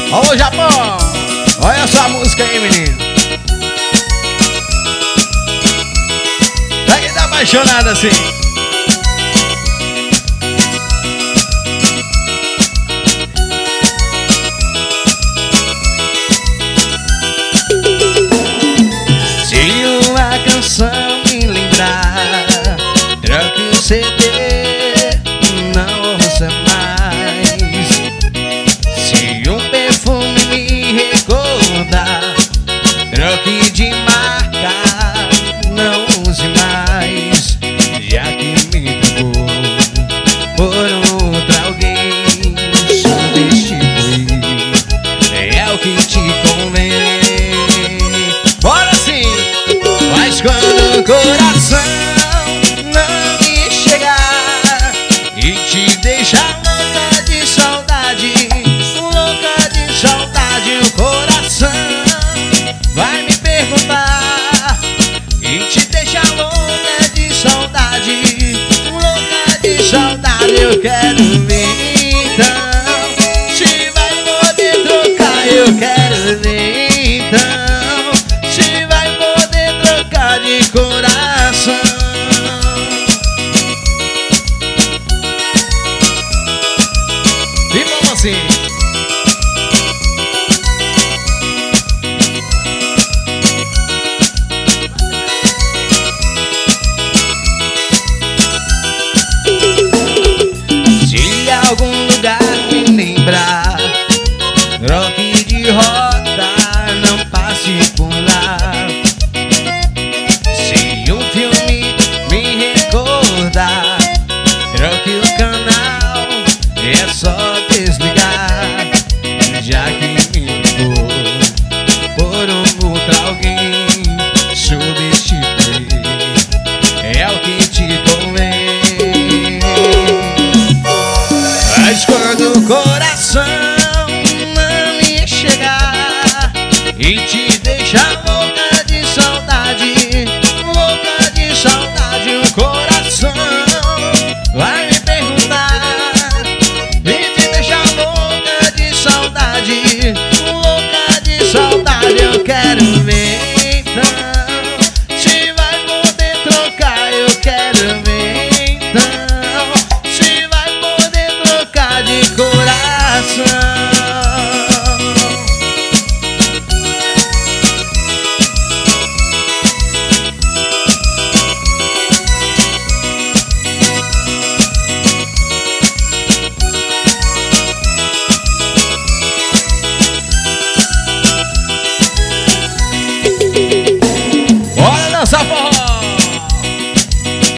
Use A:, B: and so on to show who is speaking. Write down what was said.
A: Alô, Japão! Olha essa música aí, menino. Pra quem tá apaixonado assim. Se uma canção me lembrar, troque o CD, não ouça mais. Se um perfume me recordar, troque de marca, não use mais. Já que me trocou por outra alguém, substituir é o que te convém. Bora sim! Mas quando o coração não me chegar e te deixar louca de saudade, o coração vai me perguntar e te deixar louca de saudade, eu quero ver então se vai poder trocar, eu quero ver então se vai poder trocar de coração. E vamos assim. Se algum lugar me lembrar,